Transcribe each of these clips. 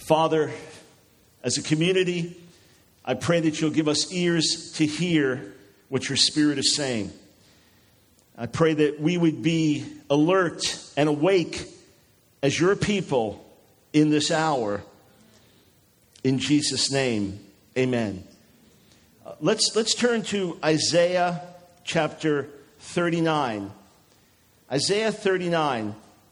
Father, as a community, I pray that you'll give us ears to hear what your Spirit is saying. I pray that we would be alert and awake as your people in this hour. In Jesus' name, amen. Let's turn to Isaiah chapter 39. Isaiah 39.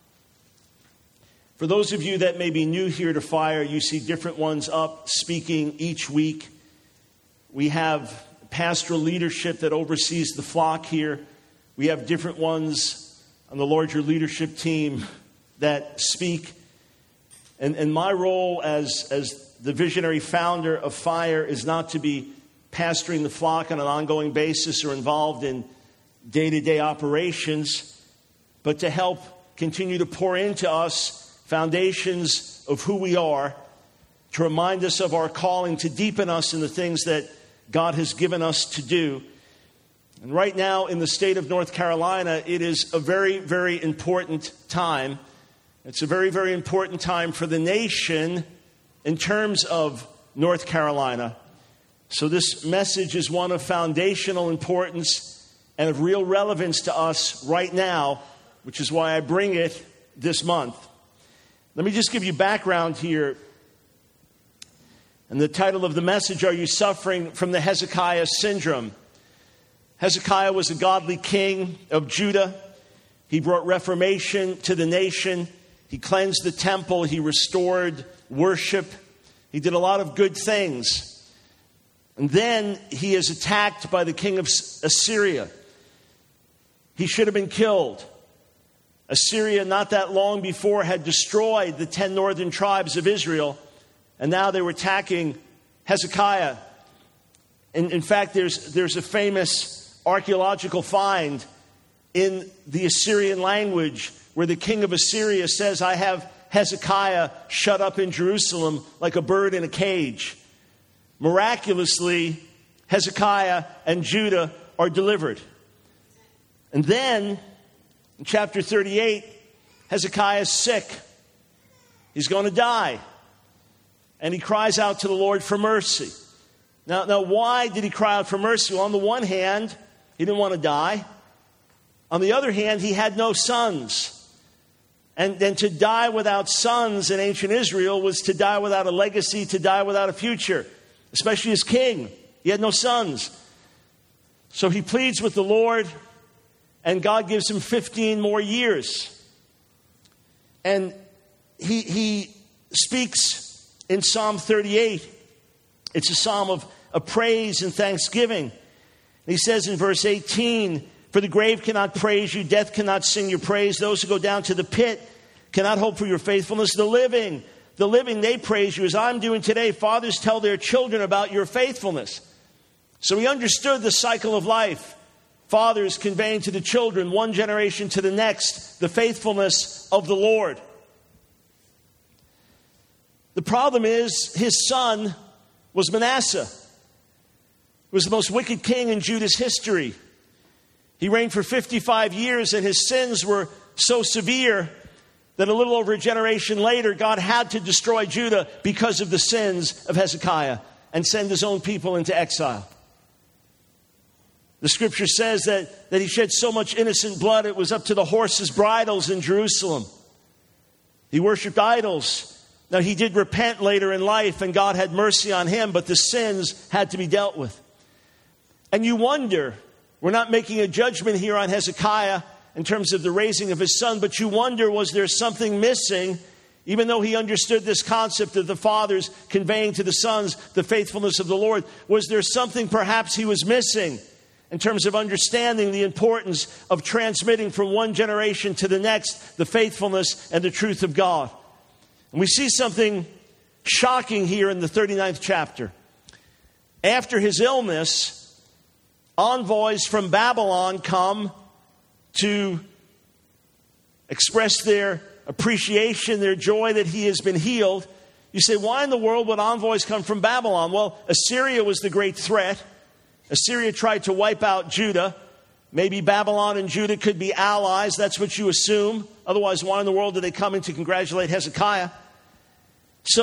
For those of you that may be new here to Fire, you see different ones up speaking each week. We have pastoral leadership that oversees the flock here. We have different ones on the larger leadership team that speak. And my role as the visionary founder of Fire is not to be pastoring the flock on an ongoing basis or involved in day-to-day operations, but to help continue to pour into us foundations of who we are, to remind us of our calling, to deepen us in the things that God has given us to do. And right now in the state of North Carolina, it is a very, very important time. It's a very, very important time for the nation in terms of North Carolina. So this message is one of foundational importance and of real relevance to us right now, which is why I bring it this month. Let me just give you background here. And the title of the message, Are You Suffering from the Hezekiah Syndrome? Hezekiah was a godly king of Judah. He brought reformation to the nation. He cleansed the temple. He restored worship. He did a lot of good things. And then he is attacked by the king of Assyria. He should have been killed. Assyria, not that long before, had destroyed the 10 northern tribes of Israel. And now they were attacking Hezekiah. And in fact, there's a famous archaeological find in the Assyrian language where the king of Assyria says, I have Hezekiah shut up in Jerusalem like a bird in a cage. Miraculously, Hezekiah and Judah are delivered. And then, in chapter 38, Hezekiah is sick. He's going to die. And he cries out to the Lord for mercy. Now, why did he cry out for mercy? Well, on the one hand, he didn't want to die. On the other hand, he had no sons. And then to die without sons in ancient Israel was to die without a legacy, to die without a future, especially as king. He had no sons. So he pleads with the Lord, and God gives him 15 more years. And he speaks in Psalm 38. It's a psalm of praise and thanksgiving. He says in verse 18, for the grave cannot praise you, death cannot sing your praise. Those who go down to the pit cannot hope for your faithfulness. The living, they praise you as I'm doing today. Fathers tell their children about your faithfulness. So he understood the cycle of life. Fathers conveying to the children, one generation to the next, the faithfulness of the Lord. The problem is his son was Manasseh. He was the most wicked king in Judah's history. He reigned for 55 years, and his sins were so severe that a little over a generation later, God had to destroy Judah because of the sins of Hezekiah and send his own people into exile. The scripture says that he shed so much innocent blood, it was up to the horses' bridles in Jerusalem. He worshiped idols. Now, he did repent later in life, and God had mercy on him, but the sins had to be dealt with. And you wonder, we're not making a judgment here on Hezekiah in terms of the raising of his son, but you wonder, was there something missing, even though he understood this concept of the fathers conveying to the sons the faithfulness of the Lord? Was there something perhaps he was missing in terms of understanding the importance of transmitting from one generation to the next the faithfulness and the truth of God? And we see something shocking here in the 39th chapter. After his illness, envoys from Babylon come to express their appreciation, their joy that he has been healed. You say, why in the world would envoys come from Babylon? Well, Assyria was the great threat. Assyria tried to wipe out Judah. Maybe Babylon and Judah could be allies. That's what you assume. Otherwise, why in the world are they coming to congratulate Hezekiah? So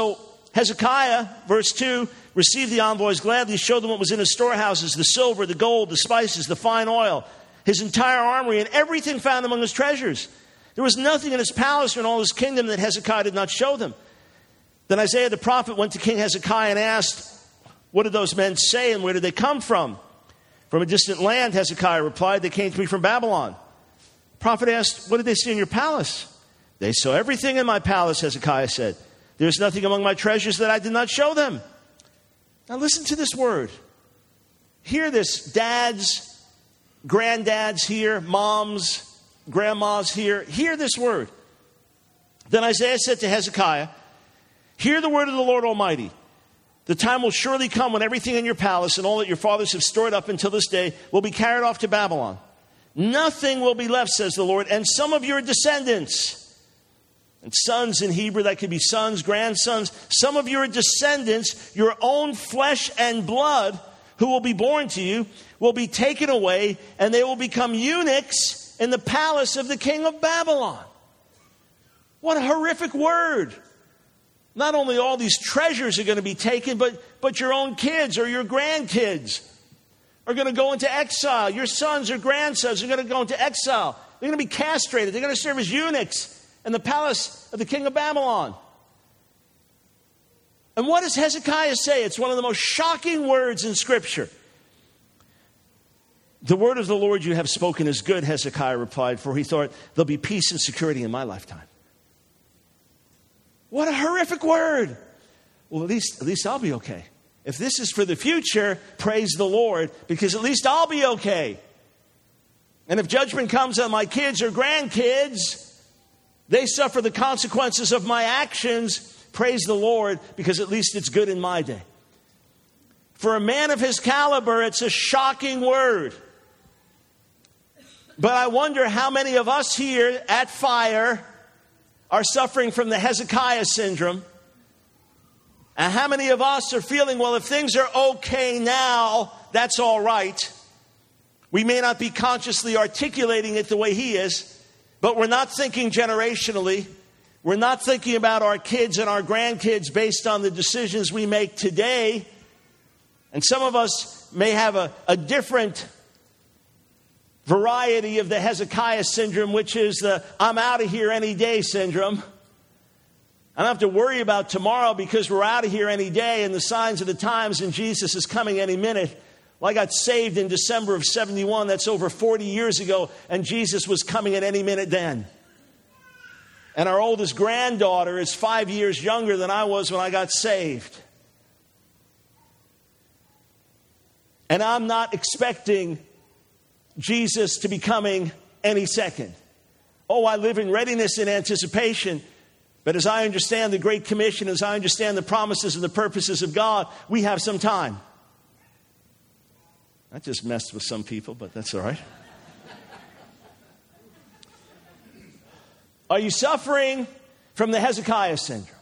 Hezekiah, verse 2, received the envoys gladly, showed them what was in his storehouses, the silver, the gold, the spices, the fine oil, his entire armory, and everything found among his treasures. There was nothing in his palace or in all his kingdom that Hezekiah did not show them. Then Isaiah the prophet went to King Hezekiah and asked, what did those men say and where did they come from? From a distant land, Hezekiah replied, they came to me from Babylon. The prophet asked, what did they see in your palace? They saw everything in my palace, Hezekiah said. There's nothing among my treasures that I did not show them. Now listen to this word. Hear this, dads, granddads here, moms, grandmas here. Hear this word. Then Isaiah said to Hezekiah, hear the word of the Lord Almighty. The time will surely come when everything in your palace and all that your fathers have stored up until this day will be carried off to Babylon. Nothing will be left, says the Lord, and some of your descendants, and sons in Hebrew, that could be sons, grandsons, some of your descendants, your own flesh and blood, who will be born to you, will be taken away, and they will become eunuchs in the palace of the king of Babylon. What a horrific word. Not only all these treasures are going to be taken, but your own kids or your grandkids are going to go into exile. Your sons or grandsons are going to go into exile. They're going to be castrated. They're going to serve as eunuchs in the palace of the king of Babylon. And what does Hezekiah say? It's one of the most shocking words in Scripture. The word of the Lord you have spoken is good, Hezekiah replied, for he thought there'll be peace and security in my lifetime. What a horrific word. Well, at least I'll be okay. If this is for the future, praise the Lord, because at least I'll be okay. And if judgment comes on my kids or grandkids, they suffer the consequences of my actions. Praise the Lord, because at least it's good in my day. For a man of his caliber, it's a shocking word. But I wonder how many of us here at Fire are suffering from the Hezekiah syndrome. And how many of us are feeling, well, if things are okay now, that's all right. We may not be consciously articulating it the way he is, but we're not thinking generationally. We're not thinking about our kids and our grandkids based on the decisions we make today. And some of us may have a different variety of the Hezekiah syndrome, which is the I'm out of here any day syndrome. I don't have to worry about tomorrow because we're out of here any day and the signs of the times and Jesus is coming any minute. Well, I got saved in December of 71. That's over 40 years ago. And Jesus was coming at any minute then. And our oldest granddaughter is 5 years younger than I was when I got saved. And I'm not expecting Jesus to be coming any second. Oh, I live in readiness and anticipation. But as I understand the Great Commission, as I understand the promises and the purposes of God, we have some time. I just messed with some people, but that's all right. Are you suffering from the Hezekiah syndrome?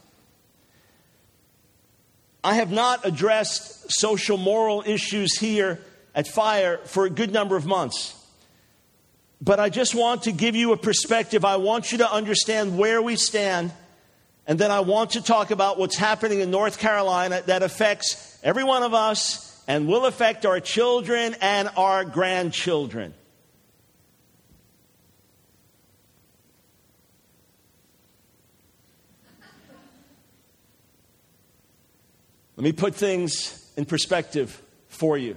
I have not addressed social moral issues here at Fire for a good number of months. But I just want to give you a perspective. I want you to understand where we stand. And then I want to talk about what's happening in North Carolina that affects every one of us and will affect our children and our grandchildren. Let me put things in perspective for you.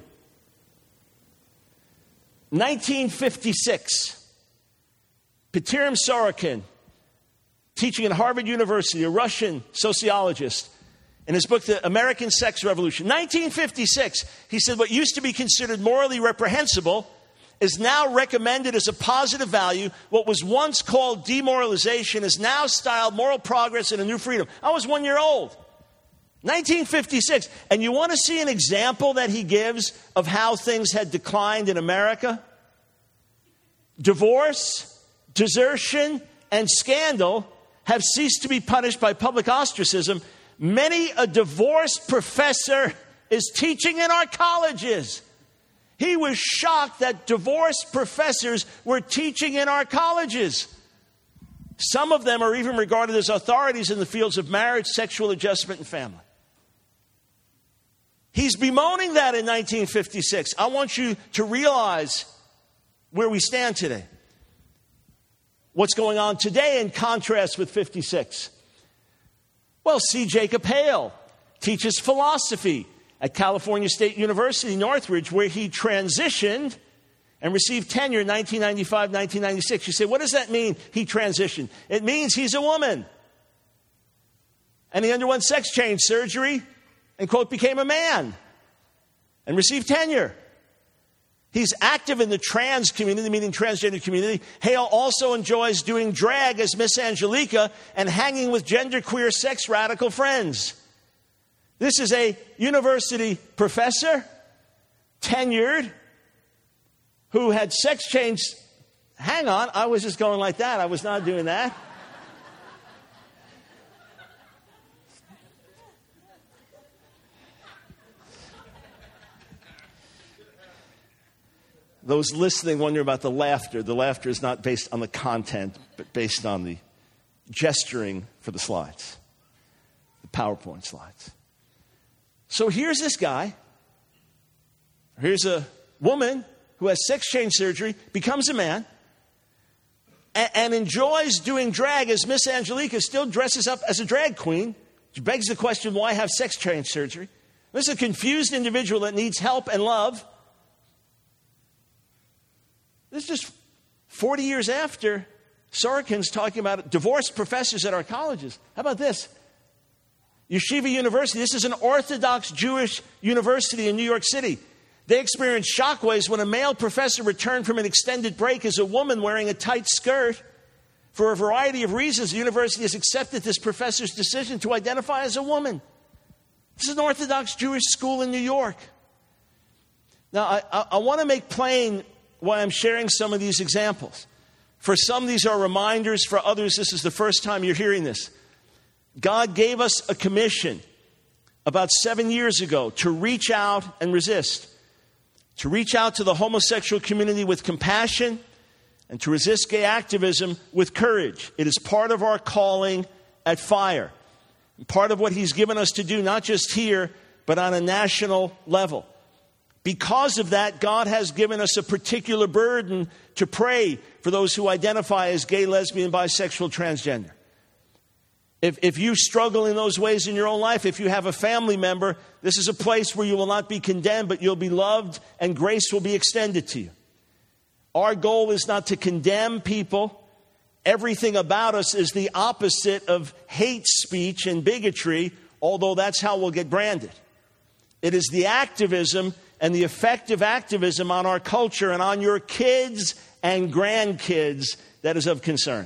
1956, Peter Sorokin, teaching at Harvard University, a Russian sociologist, in his book, The American Sex Revolution. 1956, he said, what used to be considered morally reprehensible is now recommended as a positive value. What was once called demoralization is now styled moral progress and a new freedom. I was 1 year old. 1956. And you want to see an example that he gives of how things had declined in America? Divorce, desertion, and scandal have ceased to be punished by public ostracism. Many a divorced professor is teaching in our colleges. He was shocked that divorced professors were teaching in our colleges. Some of them are even regarded as authorities in the fields of marriage, sexual adjustment, and family. He's bemoaning that in 1956. I want you to realize where we stand today. What's going on today in contrast with 56? Well, C. Jacob Hale teaches philosophy at California State University, Northridge, where he transitioned and received tenure in 1995, 1996. You say, what does that mean, he transitioned? It means he's a woman. And he underwent sex change surgery and, quote, became a man and received tenure. He's active in the trans community, meaning transgender community. Hale also enjoys doing drag as Miss Angelica and hanging with genderqueer sex radical friends. This is a university professor, tenured, who had sex change. Hang on, I was just going like that. I was not doing that. Those listening wonder about the laughter. The laughter is not based on the content, but based on the gesturing for the slides, the PowerPoint slides. So here's this guy. Here's a woman who has sex change surgery, becomes a man, and enjoys doing drag as Miss Angelica, still dresses up as a drag queen, which begs the question, why have sex change surgery? This is a confused individual that needs help and love. This is just 40 years after Sorokin's talking about divorced professors at our colleges. How about this? Yeshiva University, this is an Orthodox Jewish university in New York City. They experienced shockwaves when a male professor returned from an extended break as a woman wearing a tight skirt. For a variety of reasons, the university has accepted this professor's decision to identify as a woman. This is an Orthodox Jewish school in New York. Now, I want to make plain why I'm sharing some of these examples. For some, these are reminders. For others, this is the first time you're hearing this. God gave us a commission about 7 years ago to reach out and resist. To reach out to the homosexual community with compassion and to resist gay activism with courage. It is part of our calling at Fire. Part of what He's given us to do, not just here, but on a national level. Because of that, God has given us a particular burden to pray for those who identify as gay, lesbian, bisexual, transgender. If you struggle in those ways in your own life, if you have a family member, this is a place where you will not be condemned, but you'll be loved and grace will be extended to you. Our goal is not to condemn people. Everything about us is the opposite of hate speech and bigotry, although that's how we'll get branded. It is the activism and the effective activism on our culture and on your kids and grandkids that is of concern.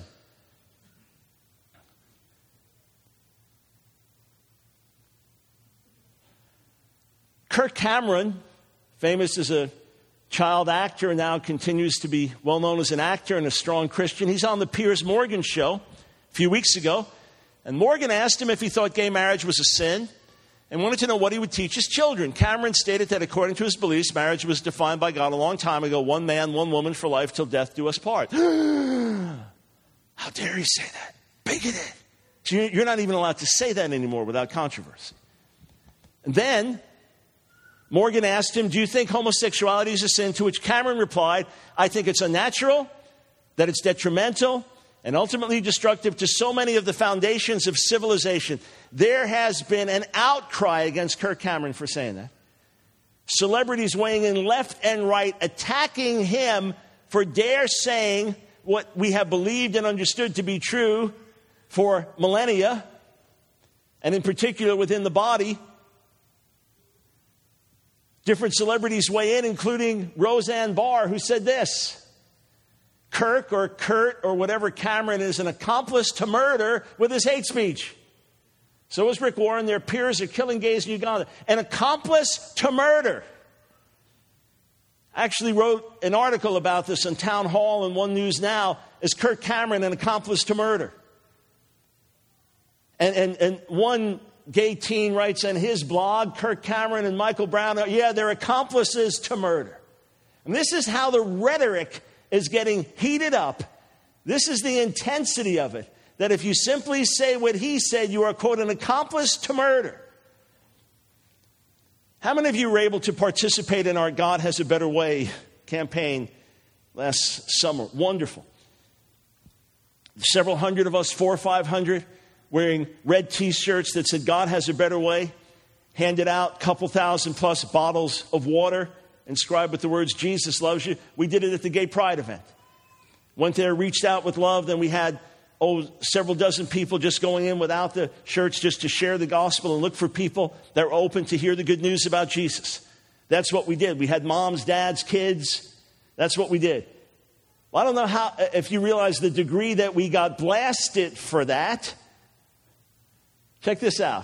Kirk Cameron, famous as a child actor, now continues to be well known as an actor and a strong Christian. He's on the Piers Morgan show a few weeks ago. And Morgan asked him if he thought gay marriage was a sin and wanted to know what he would teach his children. Cameron stated that according to his beliefs, marriage was defined by God a long time ago. One man, one woman for life till death do us part. How dare he say that? Bigoted. So you're not even allowed to say that anymore without controversy. And then Morgan asked him, do you think homosexuality is a sin? To which Cameron replied, I think it's unnatural, that it's detrimental, and ultimately destructive to so many of the foundations of civilization. There has been an outcry against Kirk Cameron for saying that. Celebrities weighing in left and right, attacking him for dare saying what we have believed and understood to be true for millennia, and in particular within the body. Different celebrities weigh in, including Roseanne Barr, who said this: Kirk or Kurt or whatever Cameron is an accomplice to murder with his hate speech. So is Rick Warren. Their peers are killing gays in Uganda. An accomplice to murder. I actually wrote an article about this on Town Hall and One News Now. Is Kirk Cameron an accomplice to murder? And one gay teen writes on his blog, Kirk Cameron and Michael Brown, they're accomplices to murder. And this is how the rhetoric is getting heated up. This is the intensity of it. That if you simply say what he said, you are, quote, an accomplice to murder. How many of you were able to participate in our God Has a Better Way campaign last summer? Wonderful. Several hundred of us, 400 or 500, wearing red T-shirts that said God Has a Better Way, handed out a couple thousand plus bottles of water, inscribed with the words, Jesus loves you. We did it at the Gay Pride event. Went there, reached out with love. Then we had several dozen people just going in without the shirts just to share the gospel and look for people that were open to hear the good news about Jesus. That's what we did. We had moms, dads, kids. That's what we did. Well, I don't know if you realize the degree that we got blasted for that. Check this out.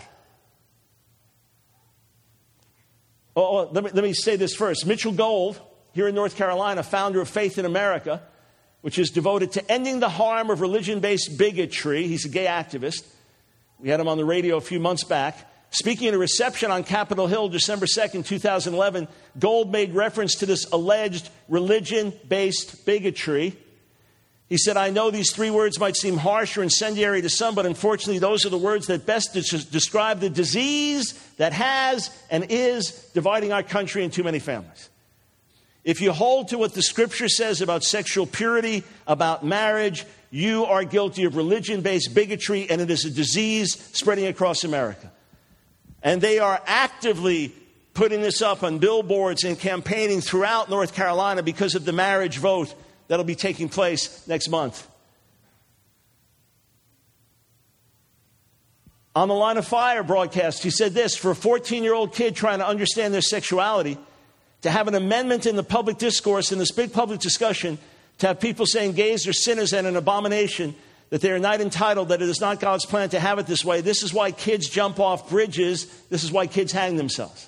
Let me say this first. Mitchell Gold, here in North Carolina, founder of Faith in America, which is devoted to ending the harm of religion-based bigotry. He's a gay activist. We had him on the radio a few months back. Speaking at a reception on Capitol Hill, December 2nd, 2011, Gold made reference to this alleged religion-based bigotry. He said, I know these three words might seem harsh or incendiary to some, but unfortunately those are the words that best describe the disease that has and is dividing our country in too many families. If you hold to what the Scripture says about sexual purity, about marriage, you are guilty of religion-based bigotry, and it is a disease spreading across America. And they are actively putting this up on billboards and campaigning throughout North Carolina because of the marriage vote that'll be taking place next month. On the Line of Fire broadcast, he said this, for a 14-year-old kid trying to understand their sexuality, to have an amendment in the public discourse, in this big public discussion, to have people saying gays are sinners and an abomination, that they are not entitled, that it is not God's plan to have it this way. This is why kids jump off bridges. This is why kids hang themselves.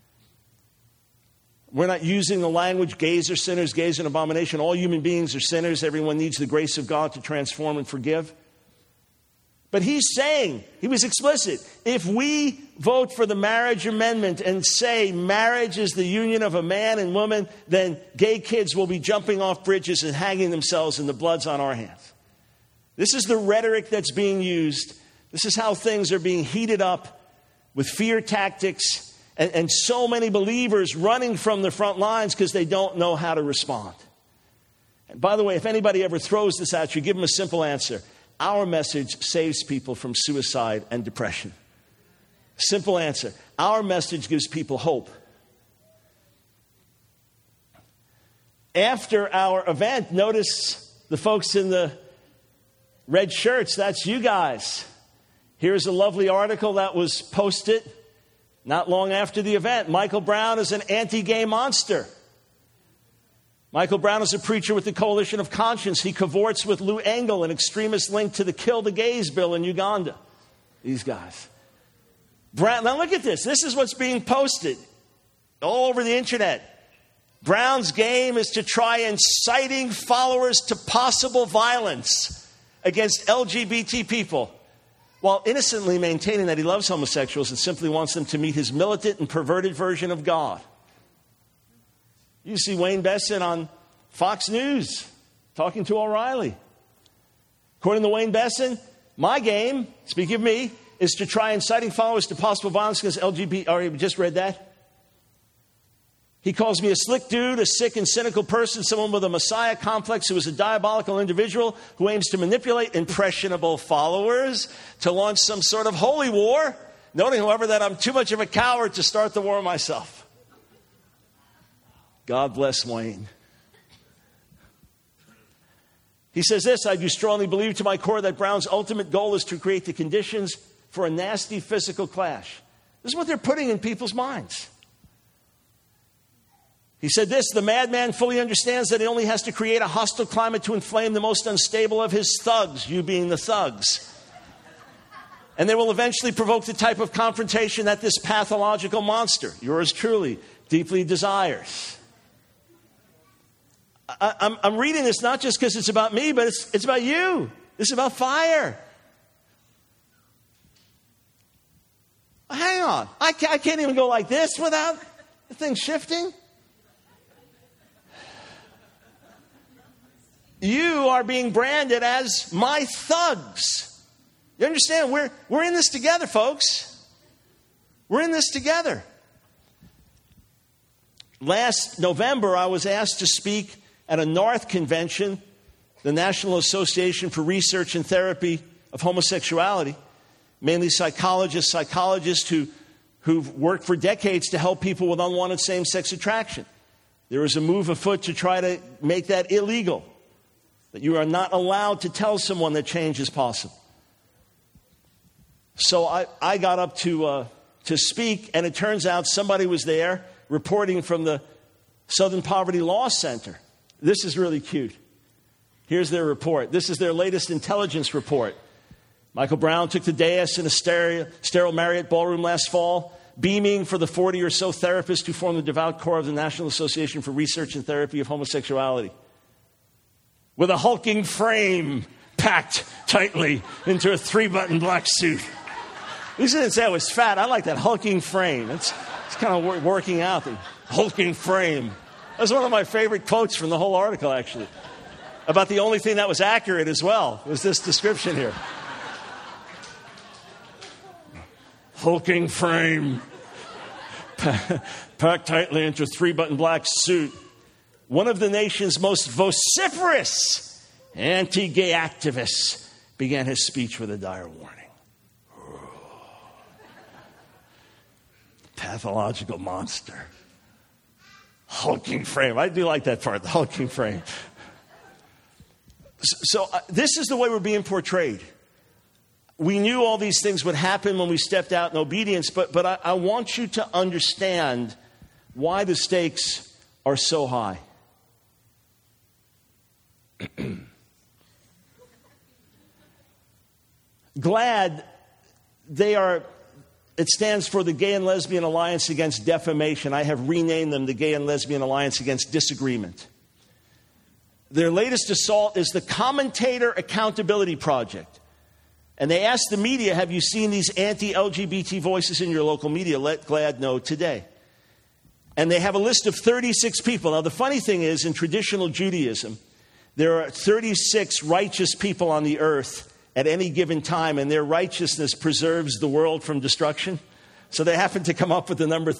We're not using the language, gays are sinners, gays are an abomination. All human beings are sinners. Everyone needs the grace of God to transform and forgive. But he's saying, he was explicit, if we vote for the marriage amendment and say marriage is the union of a man and woman, then gay kids will be jumping off bridges and hanging themselves and the blood's on our hands. This is the rhetoric that's being used. This is how things are being heated up with fear tactics and so many believers running from the front lines because they don't know how to respond. And by the way, if anybody ever throws this at you, give them a simple answer. Our message saves people from suicide and depression. Simple answer. Our message gives people hope. After our event, notice the folks in the red shirts. That's you guys. Here's a lovely article that was posted not long after the event. Michael Brown is an anti-gay monster. Michael Brown is a preacher with the Coalition of Conscience. He cavorts with Lou Engle, an extremist linked to the Kill the Gays bill in Uganda. These guys. Brown, now look at this. This is what's being posted all over the internet. Brown's game is to try inciting followers to possible violence against LGBT people, while innocently maintaining that he loves homosexuals and simply wants them to meet his militant and perverted version of God. You see Wayne Besson on Fox News talking to O'Reilly. According to Wayne Besson, my game, speaking of me, is to try inciting followers to possible violence against LGBT. Already just read that. He calls me a slick dude, a sick and cynical person, someone with a messiah complex who is a diabolical individual who aims to manipulate impressionable followers to launch some sort of holy war, noting, however, that I'm too much of a coward to start the war myself. God bless Wayne. He says this, I do strongly believe to my core that Brown's ultimate goal is to create the conditions for a nasty physical clash. This is what they're putting in people's minds. He said this, the madman fully understands that he only has to create a hostile climate to inflame the most unstable of his thugs, you being the thugs. And they will eventually provoke the type of confrontation that this pathological monster, yours truly, deeply desires. I'm reading this not just because it's about me, but it's about you. It's about fire. Hang on. I can't even go like this without the thing shifting. You are being branded as my thugs. You understand? We're in this together, folks. We're in this together. last November, I was asked to speak at a NARTH convention, the National Association for Research and Therapy of Homosexuality, mainly psychologists who've worked for decades to help people with unwanted same-sex attraction. There was a move afoot to try to make that illegal, that you are not allowed to tell someone that change is possible. So I got up to speak, and it turns out somebody was there reporting from the Southern Poverty Law Center. This is really cute. Here's their report. This is their latest intelligence report. Michael Brown took the dais in a sterile Marriott ballroom last fall, beaming for the 40 or so therapists who form the devout core of the National Association for Research and Therapy of Homosexuality. With a hulking frame packed tightly into a 3-button black suit. He didn't say I was fat. I like that hulking frame. It's kind of working out. The hulking frame. That's one of my favorite quotes from the whole article, actually. About the only thing that was accurate as well was this description here. Hulking frame, packed tightly into a 3-button black suit. One of the nation's most vociferous anti-gay activists began his speech with a dire warning. Pathological monster. Hulking frame. I do like that part, the hulking frame. So this is the way we're being portrayed. We knew all these things would happen when we stepped out in obedience, but I want you to understand why the stakes are so high. GLAAD, it stands for the Gay and Lesbian Alliance Against Defamation. I have renamed them the Gay and Lesbian Alliance Against Disagreement. Their latest assault is the Commentator Accountability Project. And they asked the media, have you seen these anti-LGBT voices in your local media? Let GLAAD know today. And they have a list of 36 people. Now, the funny thing is, in traditional Judaism, there are 36 righteous people on the earth at any given time, and their righteousness preserves the world from destruction. So they happen to come up with the number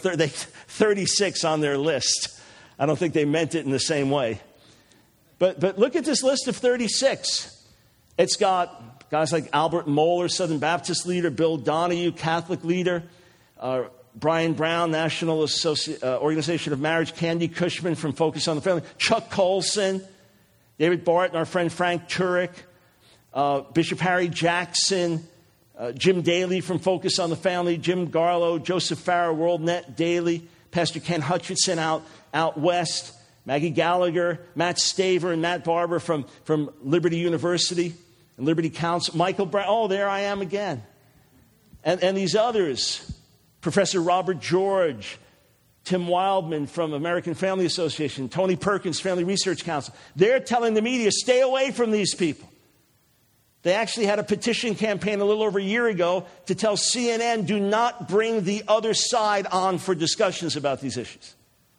36 on their list. I don't think they meant it in the same way. But look at this list of 36. It's got guys like Albert Mohler, Southern Baptist leader, Bill Donahue, Catholic leader, Brian Brown, National Organization of Marriage, Candy Cushman from Focus on the Family, Chuck Colson, David Barrett, and our friend Frank Turek, Bishop Harry Jackson, Jim Daly from Focus on the Family, Jim Garlow, Joseph Farah, WorldNet Daily, Pastor Ken Hutchinson out west, Maggie Gallagher, Matt Staver, and Matt Barber from Liberty University and Liberty Council, Michael Brown. Oh, there I am again. And these others, Professor Robert George, Tim Wildman from American Family Association, Tony Perkins, Family Research Council. They're telling the media, stay away from these people. They actually had a petition campaign a little over a year ago to tell CNN, do not bring the other side on for discussions about these issues.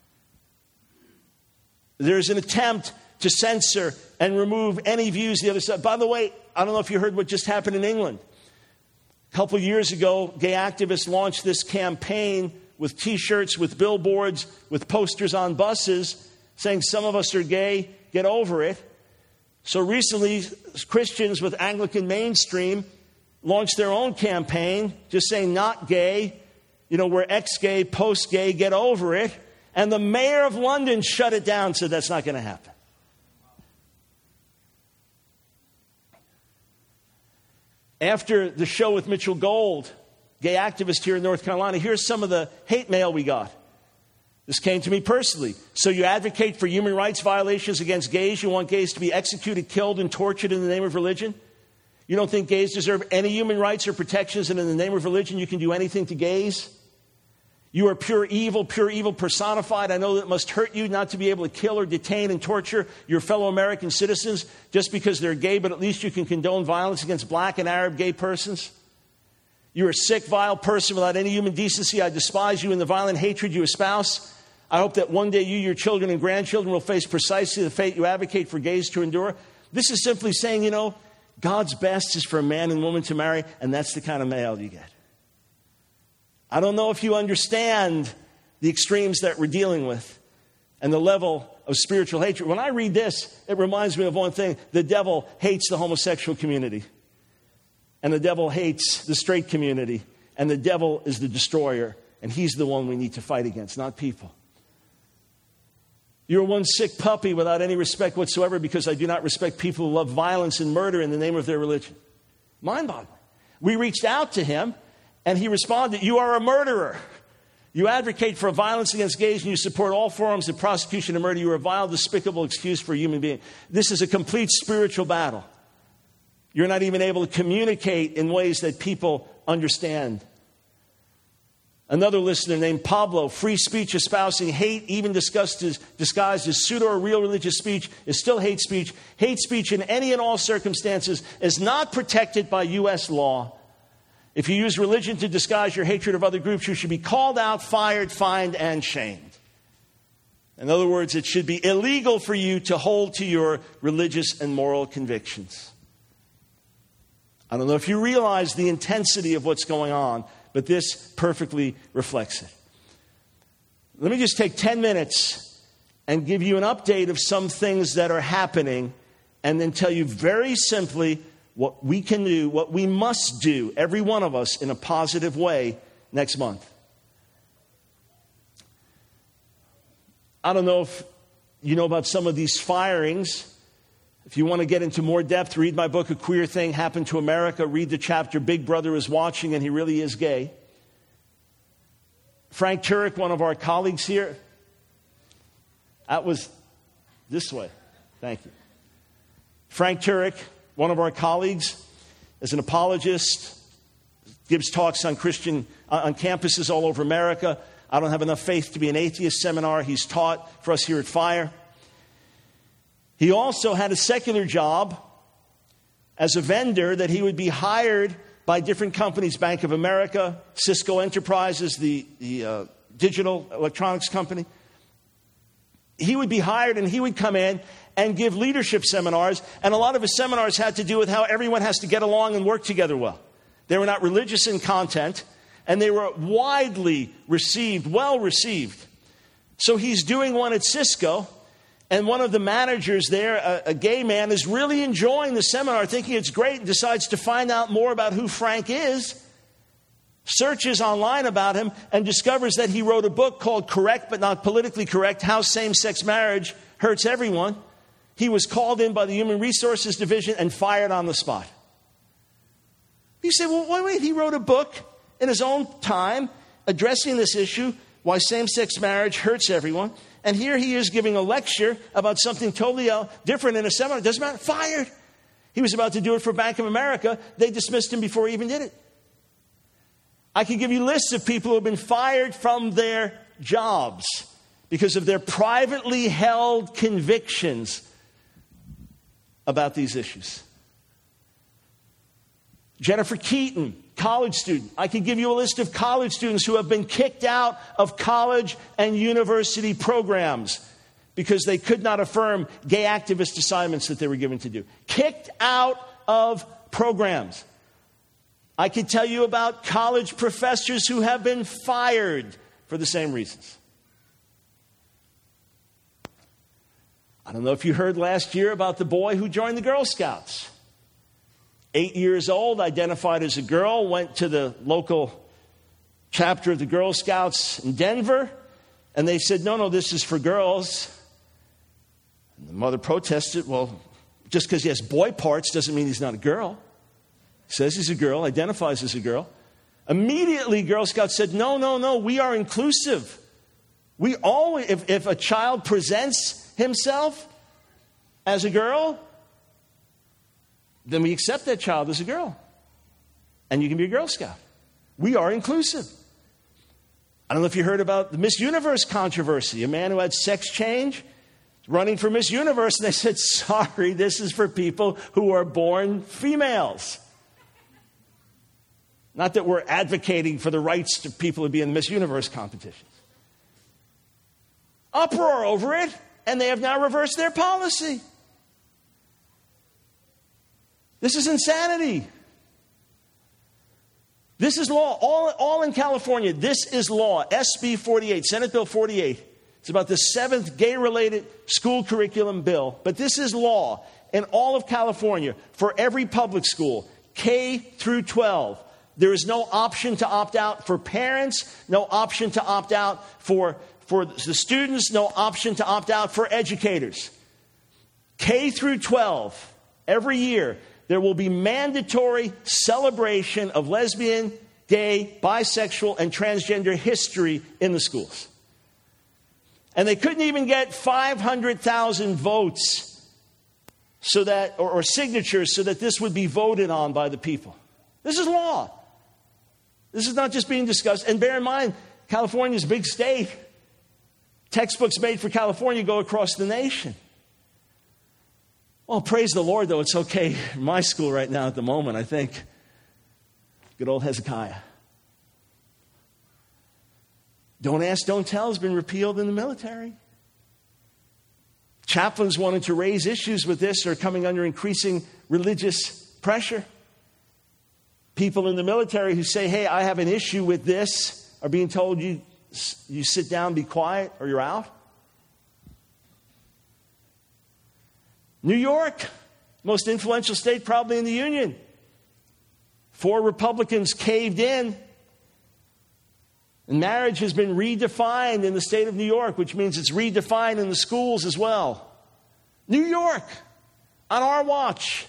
There's an attempt to censor and remove any views the other side. By the way, I don't know if you heard what just happened in England. A couple of years ago, gay activists launched this campaign with T-shirts, with billboards, with posters on buses saying, some of us are gay, get over it. So recently, Christians with Anglican Mainstream launched their own campaign, just saying not gay, we're ex-gay, post-gay, get over it. And the mayor of London shut it down, said that's not going to happen. After the show with Mitchell Gold, gay activist here in North Carolina, here's some of the hate mail we got. This came to me personally. So you advocate for human rights violations against gays? You want gays to be executed, killed, and tortured in the name of religion? You don't think gays deserve any human rights or protections, and in the name of religion you can do anything to gays? You are pure evil personified. I know that it must hurt you not to be able to kill or detain and torture your fellow American citizens just because they're gay, but at least you can condone violence against black and Arab gay persons. You're a sick, vile person without any human decency. I despise you and the violent hatred you espouse. I hope that one day you, your children, and grandchildren will face precisely the fate you advocate for gays to endure. This is simply saying, God's best is for a man and woman to marry, and that's the kind of mail you get. I don't know if you understand the extremes that we're dealing with. and the level of spiritual hatred. When I read this, it reminds me of one thing. The devil hates the homosexual community. And the devil hates the straight community. And the devil is the destroyer. And he's the one we need to fight against, not people. You're one sick puppy without any respect whatsoever because I do not respect people who love violence and murder in the name of their religion. Mind-boggling. We reached out to him, and he responded, you are a murderer. You advocate for violence against gays, and you support all forms of prosecution and murder. You are a vile, despicable excuse for a human being. This is a complete spiritual battle. You're not even able to communicate in ways that people understand. Another listener named Pablo, free speech espousing hate, even disguised as pseudo or real religious speech, is still hate speech. Hate speech in any and all circumstances is not protected by U.S. law. If you use religion to disguise your hatred of other groups, you should be called out, fired, fined, and shamed. In other words, it should be illegal for you to hold to your religious and moral convictions. I don't know if you realize the intensity of what's going on, but this perfectly reflects it. Let me just take 10 minutes and give you an update of some things that are happening, and then tell you very simply what we can do, what we must do, every one of us, in a positive way next month. I don't know if you know about some of these firings. If you want to get into more depth, read my book, A Queer Thing Happened to America. Read the chapter, Big Brother is Watching, and he really is gay. Frank Turek, one of our colleagues here. That was this way. Thank you. Frank Turek, one of our colleagues, is an apologist, gives talks on on campuses all over America. I don't have enough faith to be an atheist seminar he's taught for us here at Fire. He also had a secular job as a vendor that he would be hired by different companies, Bank of America, Cisco Enterprises, the digital electronics company. He would be hired and he would come in and give leadership seminars. And a lot of his seminars had to do with how everyone has to get along and work together well. They were not religious in content, and they were widely received, well received. So he's doing one at Cisco. And one of the managers there, a gay man, is really enjoying the seminar, thinking it's great, and decides to find out more about who Frank is, searches online about him, and discovers that he wrote a book called Correct But Not Politically Correct, How Same-Sex Marriage Hurts Everyone. He was called in by the Human Resources Division and fired on the spot. You say, well, wait, he wrote a book in his own time addressing this issue, why same-sex marriage hurts everyone. And here he is giving a lecture about something totally different in a seminar. Doesn't matter. Fired. He was about to do it for Bank of America. They dismissed him before he even did it. I could give you lists of people who have been fired from their jobs because of their privately held convictions about these issues. Jennifer Keaton, college student. I could give you a list of college students who have been kicked out of college and university programs because they could not affirm gay activist assignments that they were given to do. Kicked out of programs. I could tell you about college professors who have been fired for the same reasons. I don't know if you heard last year about the boy who joined the Girl Scouts. 8 years old, identified as a girl, went to the local chapter of the Girl Scouts in Denver, and they said, no, this is for girls. And the mother protested, well, just because he has boy parts doesn't mean he's not a girl. He says he's a girl, identifies as a girl. Immediately, Girl Scouts said, no, we are inclusive. We always, if a child presents himself as a girl, then we accept that child as a girl. And you can be a Girl Scout. We are inclusive. I don't know if you heard about the Miss Universe controversy. A man who had sex change running for Miss Universe, and they said, sorry, this is for people who are born females. Not that we're advocating for the rights to people to be in Miss Universe competitions. Uproar over it, and they have now reversed their policy. This is insanity. This is law. All in California, this is law. SB 48, Senate Bill 48. It's about the 7th gay-related school curriculum bill. But this is law in all of California for every public school, K through 12. There is no option to opt out for parents, no option to opt out for the students, no option to opt out for educators. K through 12, every year, there will be mandatory celebration of lesbian, gay, bisexual, and transgender history in the schools. And they couldn't even get 500,000 votes so that, or signatures so that this would be voted on by the people. This is law. This is not just being discussed. And bear in mind, California's a big state. Textbooks made for California go across the nation. Well, praise the Lord, though, it's okay in my school right now at the moment, I think. Good old Hezekiah. Don't ask, don't tell has been repealed in the military. Chaplains wanting to raise issues with this are coming under increasing religious pressure. People in the military who say, hey, I have an issue with this, are being told you sit down, be quiet, or you're out. New York, most influential state probably in the Union. 4 Republicans caved in. And marriage has been redefined in the state of New York, which means it's redefined in the schools as well. New York, on our watch.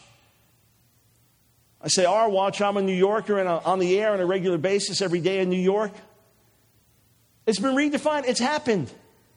I say our watch, I'm a New Yorker and on the air on a regular basis every day in New York. It's been redefined. It's happened.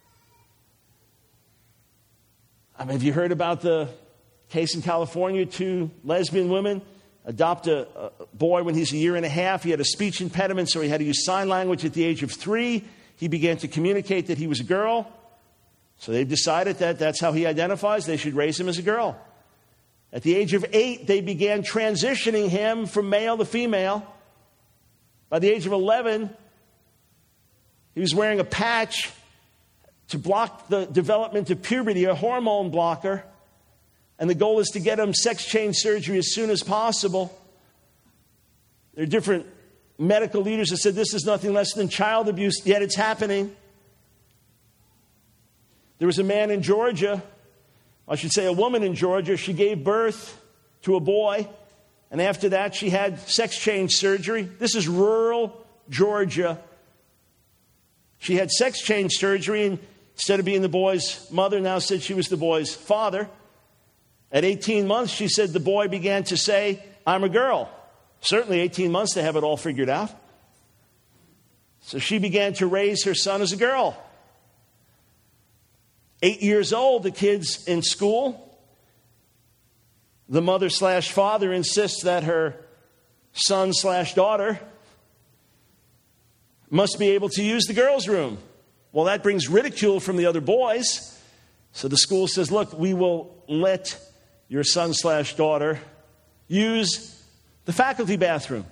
I mean, have you heard about the case in California? 2 lesbian women adopt a boy when he's a year and a half. He had a speech impediment, so he had to use sign language at the age of 3. He began to communicate that he was a girl. So they've decided that that's how he identifies. They should raise him as a girl. At the age of 8, they began transitioning him from male to female. By the age of 11, he was wearing a patch to block the development of puberty, a hormone blocker. And the goal is to get him sex change surgery as soon as possible. There are different medical leaders that said this is nothing less than child abuse, yet it's happening. There was a man in Georgia, I should say a woman in Georgia. She gave birth to a boy, and after that she had sex change surgery. This is rural Georgia. She had sex change surgery, and instead of being the boy's mother, now said she was the boy's father. At 18 months, she said the boy began to say, I'm a girl. Certainly 18 months, they have it all figured out. So she began to raise her son as a girl. 8 years old, the kid's in school. The mother/father insists that her son/daughter must be able to use the girls' room. Well, that brings ridicule from the other boys. So the school says, look, we will let your son/daughter use the faculty bathroom.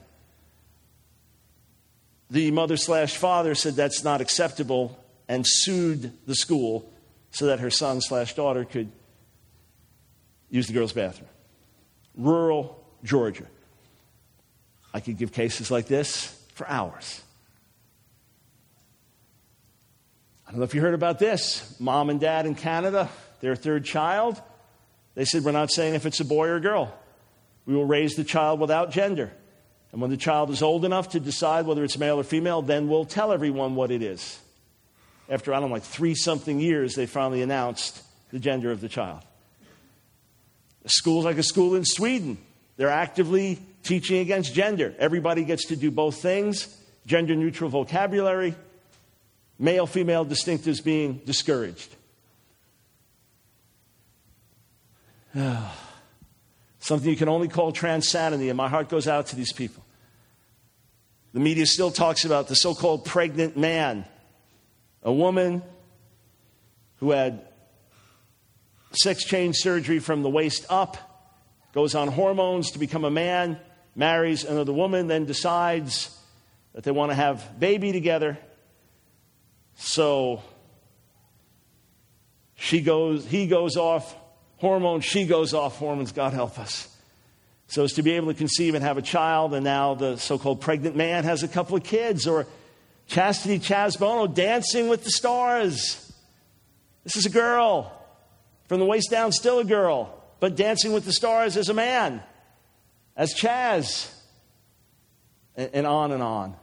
The mother/father said that's not acceptable and sued the school so that her son/daughter could use the girls' bathroom. Rural Georgia. I could give cases like this for hours. I don't know if you heard about this. Mom and dad in Canada, their 3rd child, they said, we're not saying if it's a boy or a girl. We will raise the child without gender. And when the child is old enough to decide whether it's male or female, then we'll tell everyone what it is. After, 3-something years, they finally announced the gender of the child. A school's like a school in Sweden. They're actively teaching against gender. Everybody gets to do both things. Gender-neutral vocabulary. Male-female distinctives being discouraged. Something you can only call transanity, and my heart goes out to these people. The media still talks about the so-called pregnant man. A woman who had sex change surgery from the waist up, goes on hormones to become a man, marries another woman, then decides that they want to have a baby together. So he goes off hormones, she goes off hormones, God help us. So as to be able to conceive and have a child, and now the so-called pregnant man has a couple of kids. Or Chastity Chaz Bono, Dancing with the Stars. This is a girl. From the waist down, still a girl. But Dancing with the Stars as a man. As Chaz. And on and on.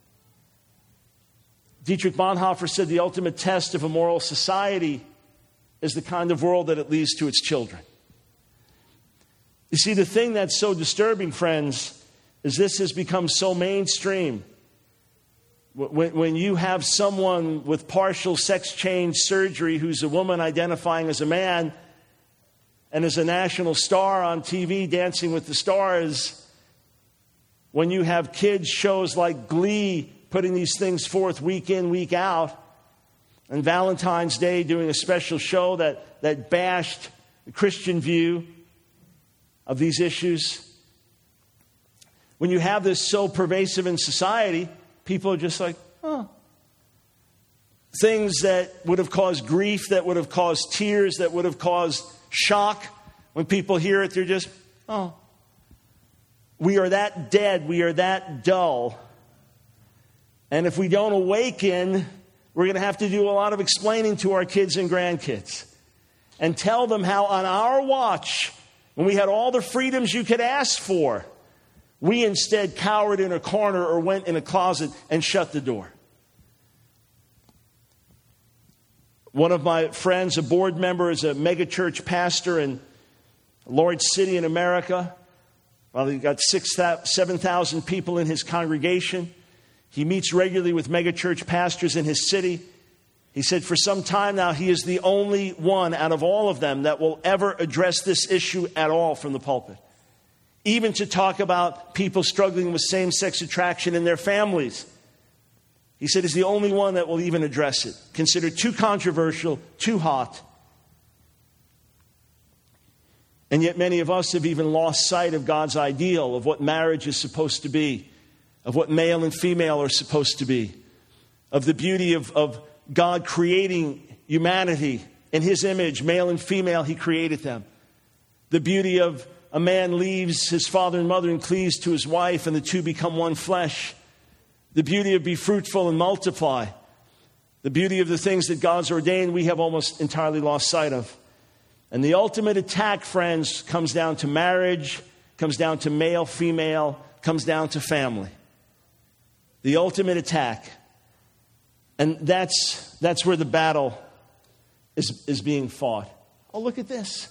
Dietrich Bonhoeffer said the ultimate test of a moral society is the kind of world that it leaves to its children. You see, the thing that's so disturbing, friends, is this has become so mainstream. When you have someone with partial sex change surgery who's a woman identifying as a man and is a national star on TV, Dancing with the Stars, when you have kids shows like Glee putting these things forth week in, week out, and Valentine's Day doing a special show that bashed the Christian view of these issues. When you have this so pervasive in society, people are just like, oh. Things that would have caused grief, that would have caused tears, that would have caused shock. When people hear it, they're just, oh. We are that dead. We are that dull. And if we don't awaken, we're going to have to do a lot of explaining to our kids and grandkids. And tell them how on our watch, when we had all the freedoms you could ask for, we instead cowered in a corner or went in a closet and shut the door. One of my friends, a board member, is a megachurch pastor in a large city in America. Well, he got 7,000 people in his congregation. He meets regularly with megachurch pastors in his city. He said for some time now, he is the only one out of all of them that will ever address this issue at all from the pulpit. Even to talk about people struggling with same-sex attraction in their families. He said he's the only one that will even address it. Considered too controversial, too hot. And yet many of us have even lost sight of God's ideal of what marriage is supposed to be, of what male and female are supposed to be, of the beauty of God creating humanity in His image, male and female, He created them. The beauty of a man leaves his father and mother and cleaves to his wife, and the two become one flesh. The beauty of be fruitful and multiply. The beauty of the things that God's ordained, we have almost entirely lost sight of. And the ultimate attack, friends, comes down to marriage, comes down to male, female, comes down to family. The ultimate attack. And that's where the battle is being fought. Oh, look at this.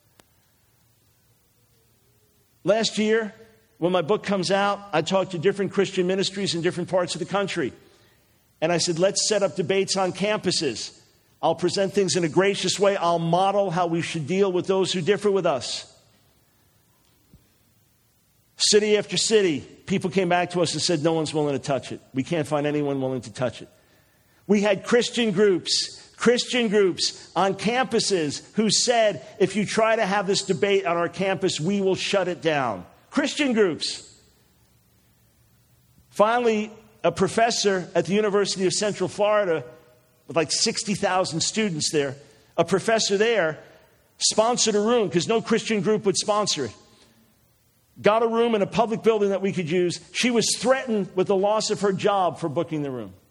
Last year, when my book comes out, I talked to different Christian ministries in different parts of the country. And I said, let's set up debates on campuses. I'll present things in a gracious way. I'll model how we should deal with those who differ with us. City after city, people came back to us and said, no one's willing to touch it. We can't find anyone willing to touch it. We had Christian groups on campuses who said, if you try to have this debate on our campus, we will shut it down. Christian groups. Finally, a professor at the University of Central Florida with like 60,000 students there, a professor there sponsored a room because no Christian group would sponsor it. Got a room in a public building that we could use. She was threatened with the loss of her job for booking the room.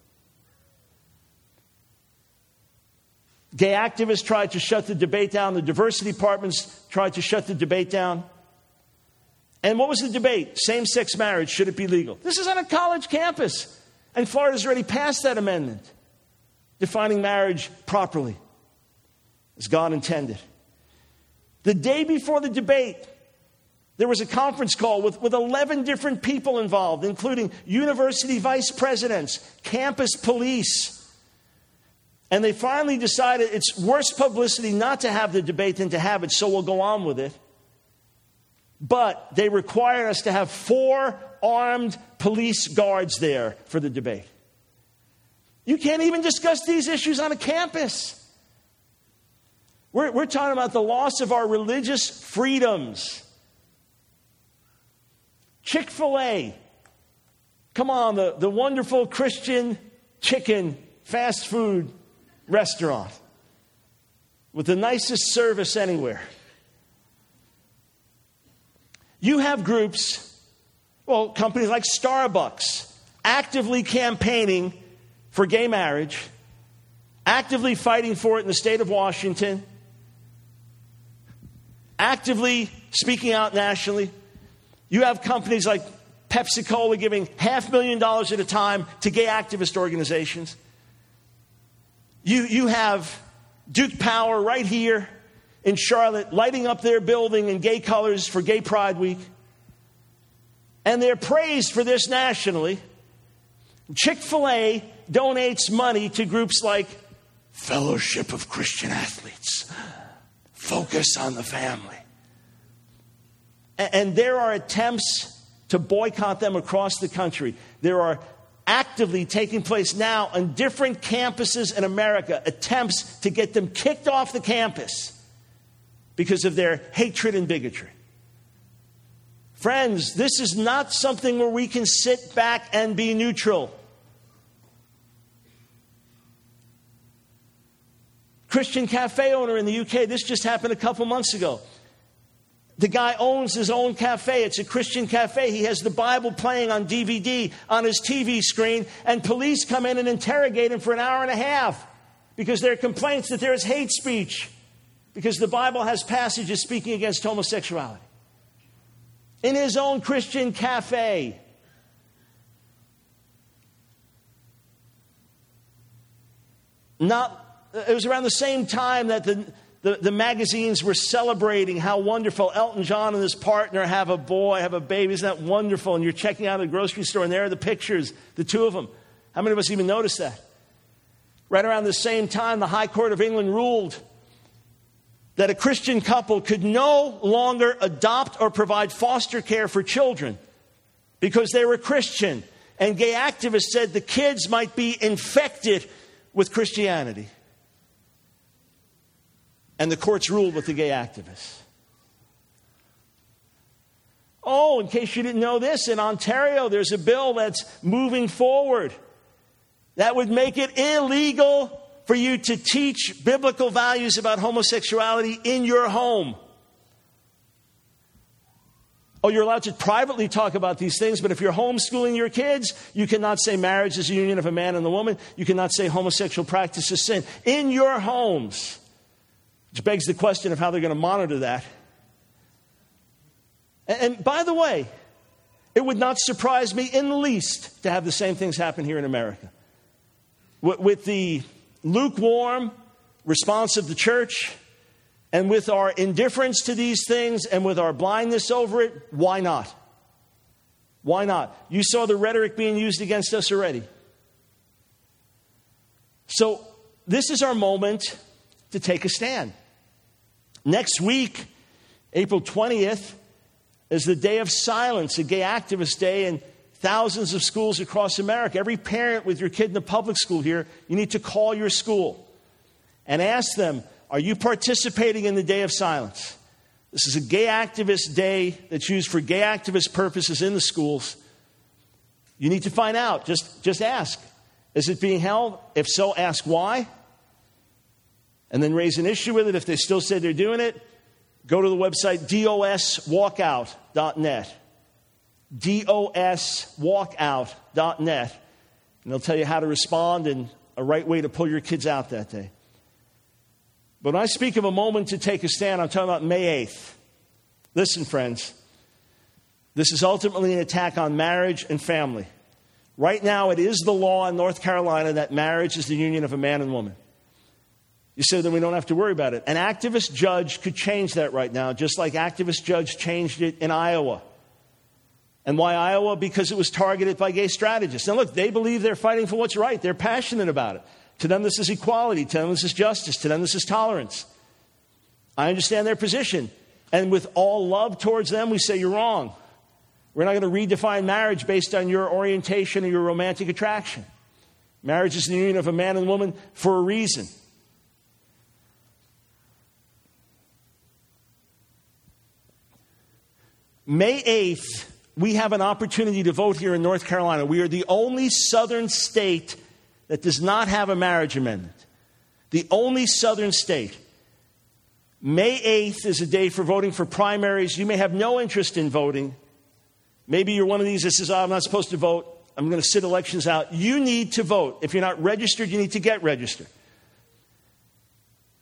Gay activists tried to shut the debate down. The diversity departments tried to shut the debate down. And what was the debate? Same-sex marriage, should it be legal? This is on a college campus. And Florida's already passed that amendment, defining marriage properly, as God intended. The day before the debate, there was a conference call with 11 different people involved, including university vice presidents, campus police. And they finally decided it's worse publicity not to have the debate than to have it, so we'll go on with it. But they required us to have 4 armed police guards there for the debate. You can't even discuss these issues on a campus. We're talking about the loss of our religious freedoms. Chick-fil-A. Come on, the wonderful Christian chicken fast food restaurant with the nicest service anywhere. You have groups, companies like Starbucks, actively campaigning for gay marriage, actively fighting for it in the state of Washington, actively speaking out nationally. You have companies like Pepsi-Cola giving $500,000 at a time to gay activist organizations. You have Duke Power right here in Charlotte lighting up their building in gay colors for Gay Pride Week. And they're praised for this nationally. Chick-fil-A donates money to groups like Fellowship of Christian Athletes, Focus on the Family. And there are attempts to boycott them across the country. There are actively taking place now on different campuses in America, attempts to get them kicked off the campus because of their hatred and bigotry. Friends, this is not something where we can sit back and be neutral. Christian cafe owner in the UK, this just happened a couple months ago. The guy owns his own cafe. It's a Christian cafe. He has the Bible playing on DVD on his TV screen, and police come in and interrogate him for an hour and a half because there are complaints that there is hate speech because the Bible has passages speaking against homosexuality. In his own Christian cafe. It was around the same time that the magazines were celebrating how wonderful Elton John and his partner have a boy, have a baby. Isn't that wonderful? And you're checking out a grocery store, and there are the pictures, the two of them. How many of us even noticed that? Right around the same time, the High Court of England ruled that a Christian couple could no longer adopt or provide foster care for children because they were Christian. And gay activists said the kids might be infected with Christianity. And the courts ruled with the gay activists. Oh, in case you didn't know this, in Ontario, there's a bill that's moving forward that would make it illegal for you to teach biblical values about homosexuality in your home. Oh, you're allowed to privately talk about these things, but if you're homeschooling your kids, you cannot say marriage is a union of a man and a woman. You cannot say homosexual practice is sin. In your homes. Which begs the question of how they're going to monitor that. And by the way, it would not surprise me in the least to have the same things happen here in America. With the lukewarm response of the church, and with our indifference to these things, and with our blindness over it, why not? Why not? You saw the rhetoric being used against us already. So this is our moment to take a stand. Next week, April 20th, is the Day of Silence, a gay activist day in thousands of schools across America. Every parent with your kid in the public school here, you need to call your school and ask them, are you participating in the Day of Silence? This is a gay activist day that's used for gay activist purposes in the schools. You need to find out. Just ask. Is it being held? If so, ask why. And then raise an issue with it. If they still say they're doing it, go to the website doswalkout.net. doswalkout.net. And they'll tell you how to respond and a right way to pull your kids out that day. But when I speak of a moment to take a stand, I'm talking about May 8th. Listen, friends. This is ultimately an attack on marriage and family. Right now, it is the law in North Carolina that marriage is the union of a man and woman. You say then we don't have to worry about it. An activist judge could change that right now, just like activist judge changed it in Iowa. And why Iowa? Because it was targeted by gay strategists. Now look, they believe they're fighting for what's right. They're passionate about it. To them, this is equality. To them, this is justice. To them, this is tolerance. I understand their position. And with all love towards them, we say you're wrong. We're not going to redefine marriage based on your orientation or your romantic attraction. Marriage is the union of a man and woman for a reason. May 8th, we have an opportunity to vote here in North Carolina. We are the only southern state that does not have a marriage amendment. The only southern state. May 8th is a day for voting for primaries. You may have no interest in voting. Maybe you're one of these that says, I'm not supposed to vote. I'm going to sit elections out. You need to vote. If you're not registered, you need to get registered.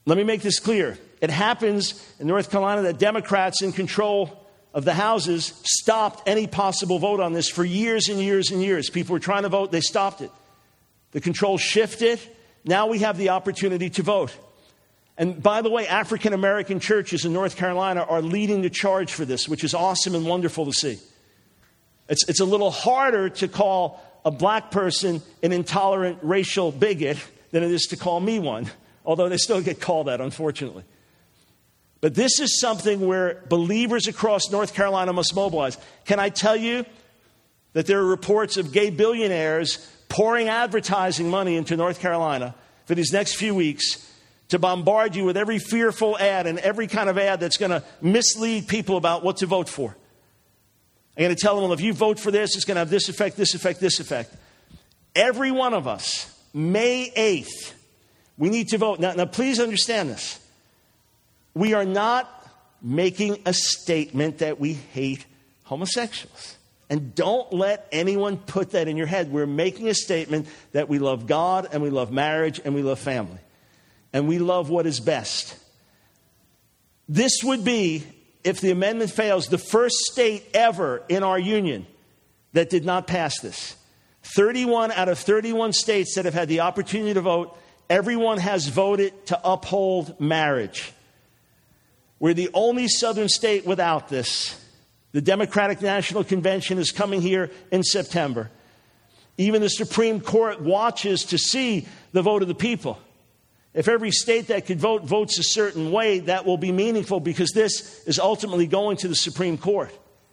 Let me make this clear. It happens in North Carolina that Democrats in control of the houses stopped any possible vote on this for years and years and years. People were trying to vote. They stopped it. The control shifted. Now we have the opportunity to vote. And by the way, African American churches in North Carolina are leading the charge for this, which is awesome and wonderful to see. It's a little harder to call a black person an intolerant racial bigot than it is to call me one, although they still get called that, unfortunately. But this is something where believers across North Carolina must mobilize. Can I tell you that there are reports of gay billionaires pouring advertising money into North Carolina for these next few weeks to bombard you with every fearful ad and every kind of ad that's going to mislead people about what to vote for. I'm going to tell them, well, if you vote for this, it's going to have this effect, this effect, this effect. Every one of us, May 8th, we need to vote. Now please understand this. We are not making a statement that we hate homosexuals. And don't let anyone put that in your head. We're making a statement that we love God and we love marriage and we love family. And we love what is best. This would be, if the amendment fails, the first state ever in our union that did not pass this. 31 out of 31 states that have had the opportunity to vote, everyone has voted to uphold marriage. We're the only southern state without this. The Democratic National Convention is coming here in September. Even the Supreme Court watches to see the vote of the people. If every state that could vote votes a certain way, that will be meaningful because this is ultimately going to the Supreme Court.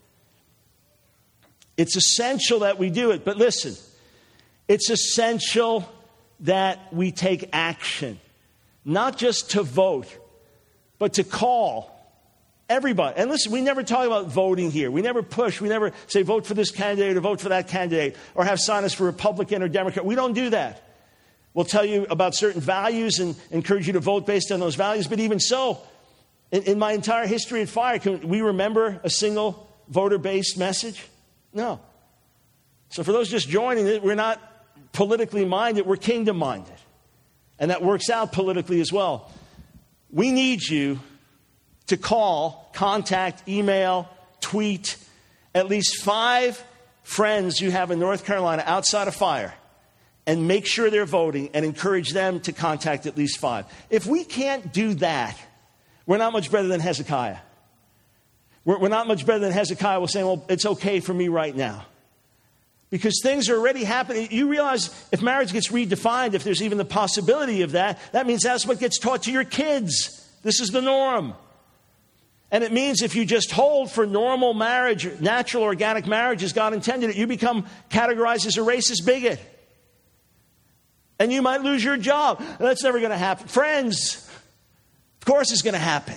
It's essential that we do it. But listen, it's essential that we take action. Not just to vote, but to call everybody. And listen, we never talk about voting here. We never push. We never say vote for this candidate or vote for that candidate or have sign-ups for Republican or Democrat. We don't do that. We'll tell you about certain values and encourage you to vote based on those values. But even so, in my entire history at Fire, can we remember a single voter-based message? No. So for those just joining it, we're not politically minded. We're kingdom-minded. And that works out politically as well. We need you to call, contact, email, tweet at least 5 friends you have in North Carolina outside of Fire and make sure they're voting and encourage them to contact at least 5. If we can't do that, we're not much better than Hezekiah. We're not much better than Hezekiah was saying, well, it's okay for me right now. Because things are already happening. You realize if marriage gets redefined, if there's even the possibility of that, that means that's what gets taught to your kids. This is the norm. And it means if you just hold for normal marriage, natural organic marriage as God intended it, you become categorized as a racist bigot. And you might lose your job. That's never going to happen. Friends, of course it's going to happen.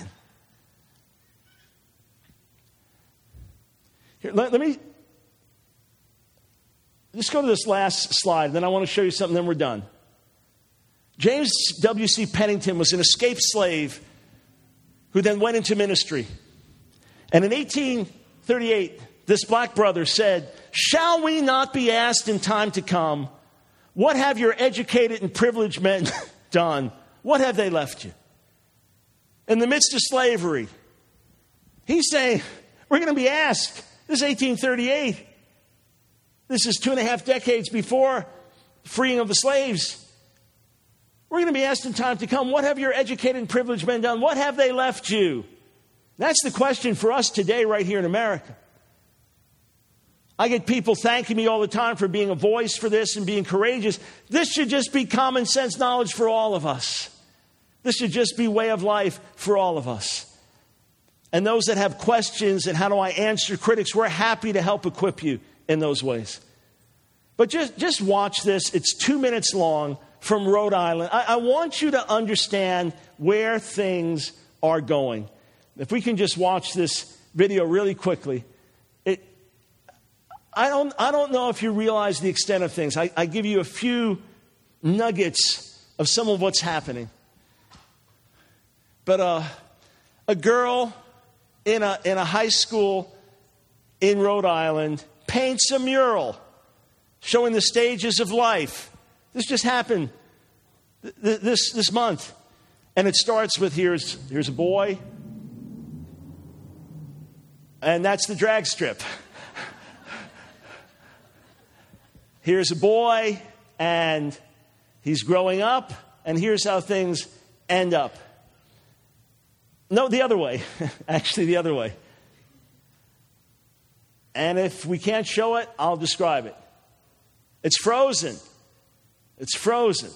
Here, let me just go to this last slide, then I want to show you something, then we're done. James W.C. Pennington was an escaped slave who then went into ministry. And in 1838, this black brother said, "Shall we not be asked in time to come, what have your educated and privileged men done? What have they left you?" In the midst of slavery, he's saying, we're going to be asked. This is 1838. This is 2.5 decades before the freeing of the slaves. We're going to be asked in time to come, what have your educated and privileged men done? What have they left you? That's the question for us today right here in America. I get people thanking me all the time for being a voice for this and being courageous. This should just be common sense knowledge for all of us. This should just be way of life for all of us. And those that have questions and how do I answer critics, we're happy to help equip you in those ways. But just watch this. It's 2 minutes long from Rhode Island. I want you to understand where things are going. If we can just watch this video really quickly. I don't know if you realize the extent of things. I give you a few nuggets of some of what's happening. But a girl in a high school in Rhode Island paints a mural showing the stages of life. This just happened this month. And it starts with here's a boy, and that's the drag strip. Here's a boy, and he's growing up, and here's how things end up. No, the other way. Actually, the other way. And if we can't show it, I'll describe it. It's frozen. It's frozen.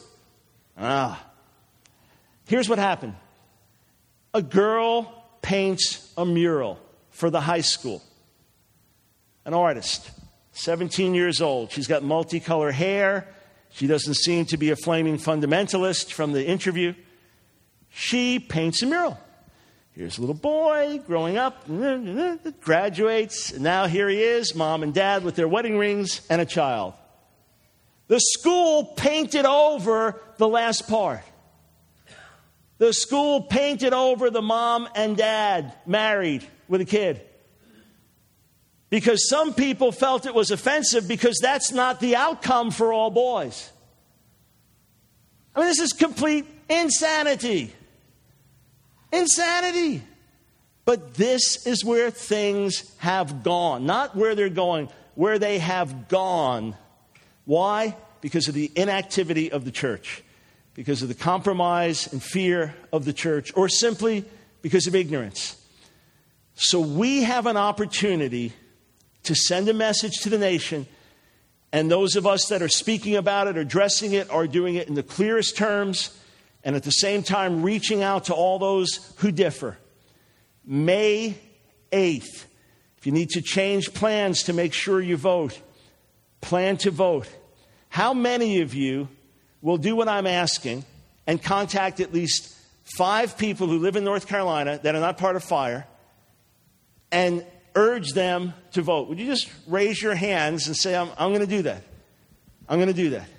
Here's what happened. A girl paints a mural for the high school. An artist, 17 years old. She's got multicolored hair. She doesn't seem to be a flaming fundamentalist from the interview. She paints a mural. Here's a little boy growing up, graduates, and now here he is, mom and dad with their wedding rings and a child. The school painted over the last part. The school painted over the mom and dad married with a kid. Because some people felt it was offensive because that's not the outcome for all boys. I mean, this is complete insanity. Insanity. But this is where things have gone. Not where they're going, where they have gone. Why? Because of the inactivity of the church. Because of the compromise and fear of the church. Or simply because of ignorance. So we have an opportunity to send a message to the nation. And those of us that are speaking about it, addressing it, are doing it in the clearest terms. And at the same time, reaching out to all those who differ. May 8th. If you need to change plans to make sure you vote, plan to vote. How many of you will do what I'm asking and contact at least 5 people who live in North Carolina that are not part of FIRE and urge them to vote? Would you just raise your hands and say, I'm going to do that. I'm going to do that.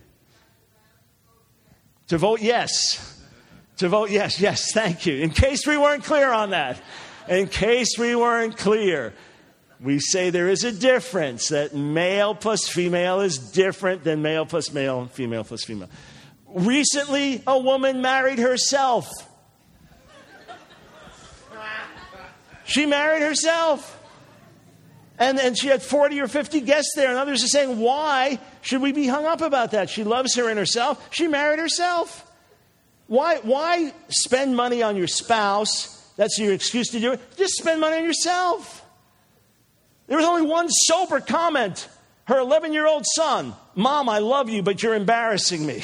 To vote yes. To vote yes. Yes, thank you. In case we weren't clear on that. In case we weren't clear. We say there is a difference, that male plus female is different than male plus male, female plus female. Recently, a woman married herself. She married herself. And she had 40 or 50 guests there. And others are saying, why should we be hung up about that? She loves her and herself. She married herself. Why spend money on your spouse? That's your excuse to do it. Just spend money on yourself. There was only one sober comment. Her 11-year-old son, Mom, I love you, but you're embarrassing me.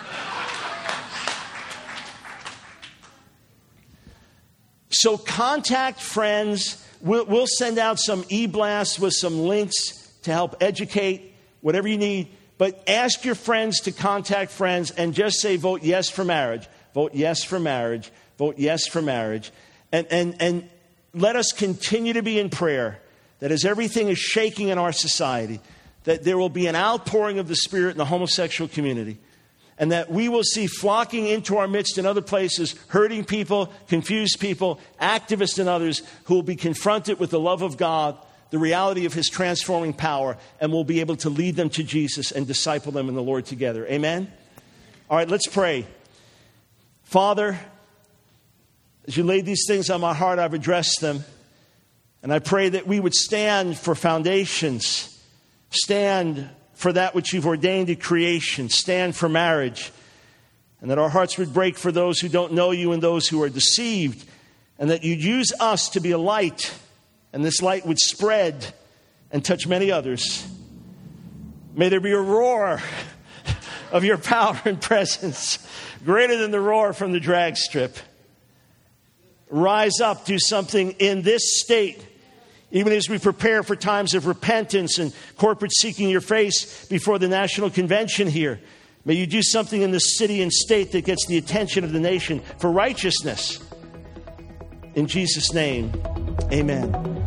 So contact friends. We'll send out some e-blasts with some links to help educate, whatever you need. But ask your friends to contact friends and just say, vote yes for marriage. Vote yes for marriage. Vote yes for marriage. And let us continue to be in prayer that as everything is shaking in our society, that there will be an outpouring of the Spirit in the homosexual community. And that we will see flocking into our midst in other places, hurting people, confused people, activists and others who will be confronted with the love of God, the reality of His transforming power, and will be able to lead them to Jesus and disciple them in the Lord together. Amen? All right, let's pray. Father, as you laid these things on my heart, I've addressed them. And I pray that we would stand for foundations, stand for that which you've ordained in creation, stand for marriage, and that our hearts would break for those who don't know you and those who are deceived, and that you'd use us to be a light, and this light would spread and touch many others. May there be a roar of your power and presence, greater than the roar from the drag strip. Rise up, do something in this state. Even as we prepare for times of repentance and corporate seeking your face before the national convention here, may you do something in this city and state that gets the attention of the nation for righteousness. In Jesus' name, amen.